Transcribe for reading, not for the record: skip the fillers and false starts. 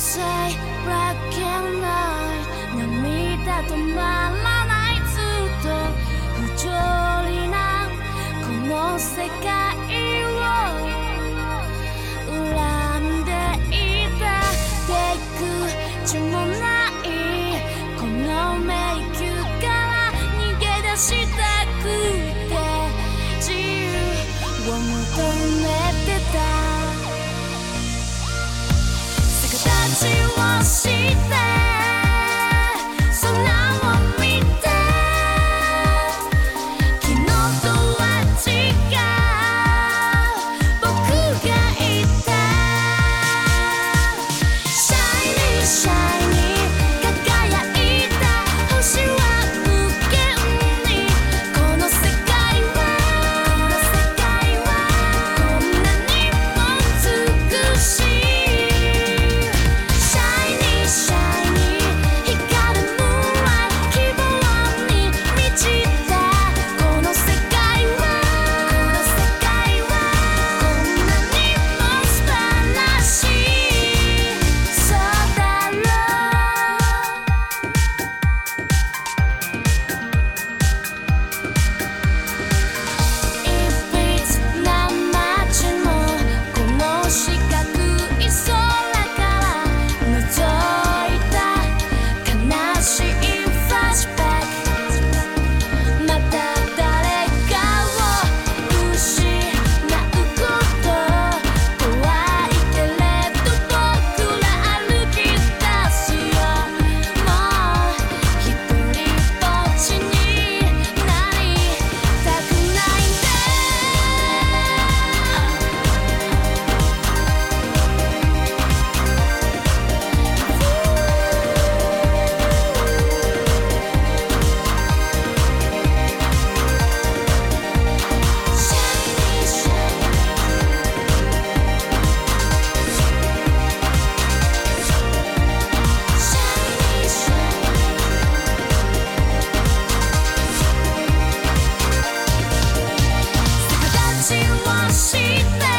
say black and white 涙止まらないずっと不条理なこの世界を恨んでいた出口もないこの迷宮から逃げ出したくて自由を求めてた逆立ちをして空を見て昨日とは違う僕がいたシャイニーシャイニー輝いた星は無限にこの世界はこんなにも美しいして